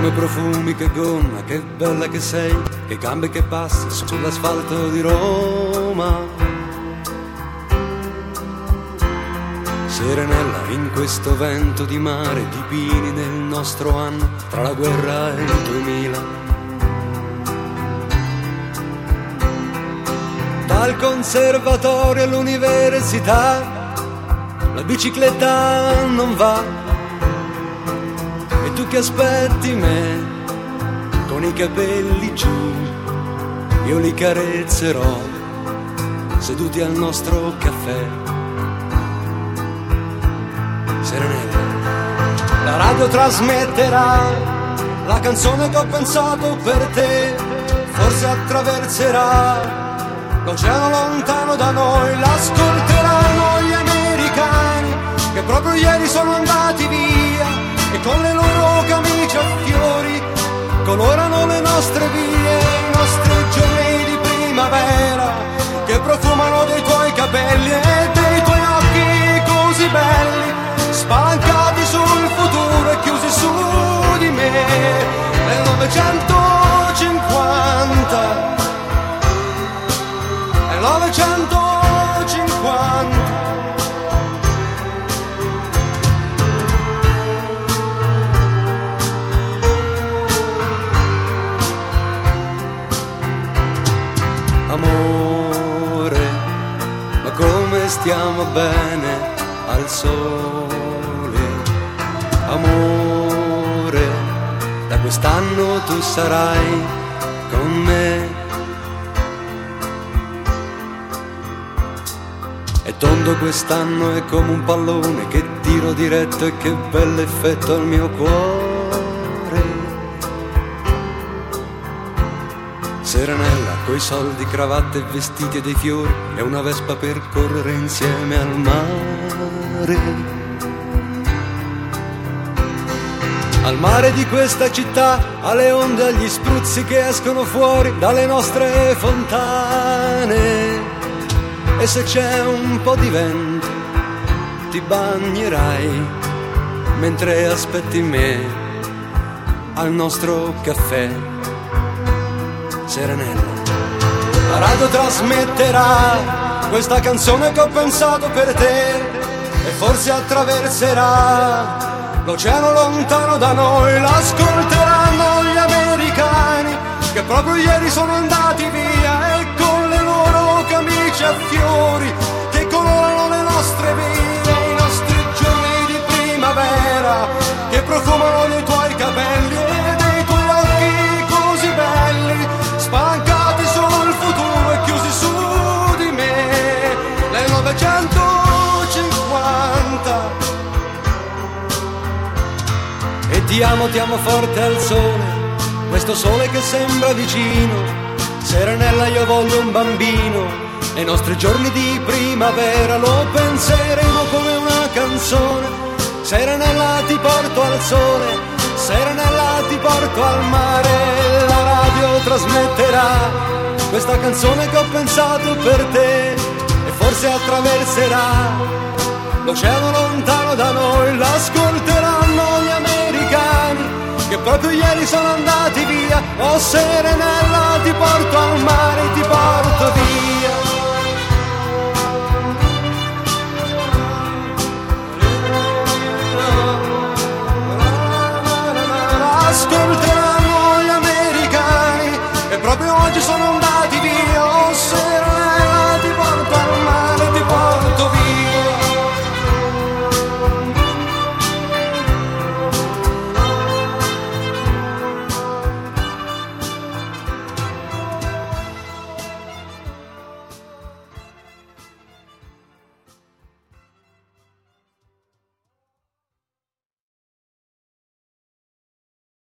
come profumi, che gonna, che bella che sei, che gambe che passi sull'asfalto di Roma. Serenella, in questo vento di mare, di pini nel nostro anno, tra la guerra e il 2000. Dal conservatorio all'università, la bicicletta non va. E tu che aspetti me, con i capelli giù, io li carezzerò, seduti al nostro caffè. Serenella, la radio trasmetterà la canzone che ho pensato per te, forse attraverserà l'oceano lontano da noi, l'ascolteranno gli americani che proprio ieri sono andati via e con le loro camicie a fiori colorano le nostre vie, i nostri giorni di primavera che profumano dei tuoi capelli e dei tuoi occhi così belli, spalancati sul futuro e chiusi su di me. Nel 950, nel 950. Amore, ma come stiamo bene al sole. Amore, da quest'anno tu sarai con me. È tondo quest'anno, è come un pallone che tiro diretto e che bell'effetto al mio cuore. Serenella, coi soldi, cravatte e vestiti e dei fiori, è una vespa per correre insieme al mare. Al mare di questa città, alle onde, agli spruzzi che escono fuori dalle nostre fontane. E se c'è un po' di vento, ti bagnerai mentre aspetti me al nostro caffè. Serenella, la radio trasmetterà questa canzone che ho pensato per te e forse attraverserà l'oceano lontano da noi, l'ascolteranno gli americani che proprio ieri sono andati via e con le loro camicie a fiori che colorano le nostre vie, i nostri giorni di primavera che profumano dei tuoi capelli e dei tuoi occhi così belli, spalancati sul futuro e chiusi su di me. Nel 950 e ti amo forte al sole, questo sole che sembra vicino. Serenella, io voglio un bambino e i nostri giorni di primavera lo penseremo come una canzone. Serenella, ti porto al sole, Serenella, ti porto al mare. La radio trasmetterà questa canzone che ho pensato per te e forse attraverserà l'oceano lontano da noi, l'ascolteranno gli americani che proprio ieri sono andati via. Oh Serenella, ti porto al mare, ti porto via.